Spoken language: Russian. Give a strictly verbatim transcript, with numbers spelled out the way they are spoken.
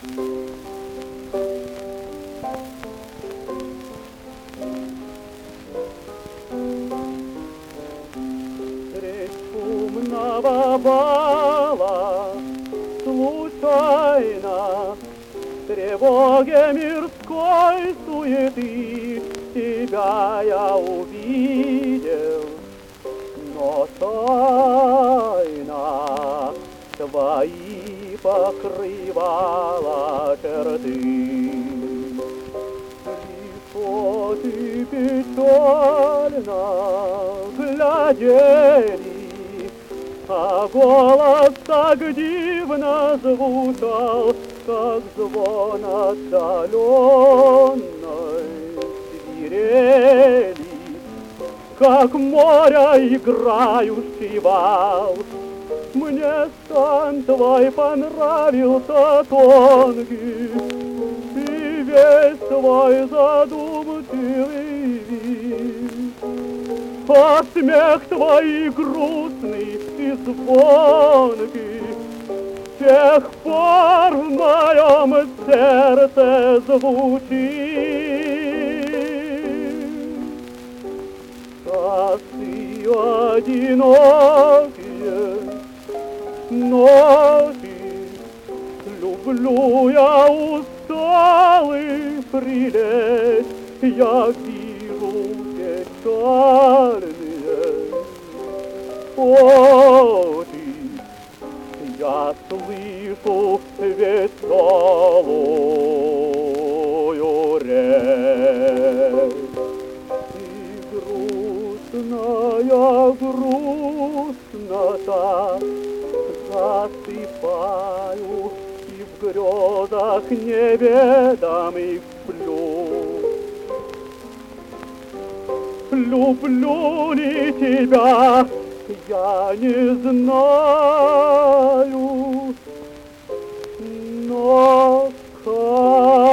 Шумного бала случайно в тревоге мирской суеты тебя я увидел, но тайна твои покрывала черты. Лишь ты печально глядели, а голос так дивно звучал, как звон отдаленной свирели, как море играющий вал. Мне стан твой понравился тонкий, и весь твой задумчивый вид, а смех твой грустный и звонкий с тех пор в моем сердце звучит. Часы одинокие ночи, люблю я усталый прилечь, я вижу печальные очи, я слышу веселую речь. И грустная грустнота засыпаю, и в грезах неведомых сплю. Люблю ли тебя, я не знаю, но как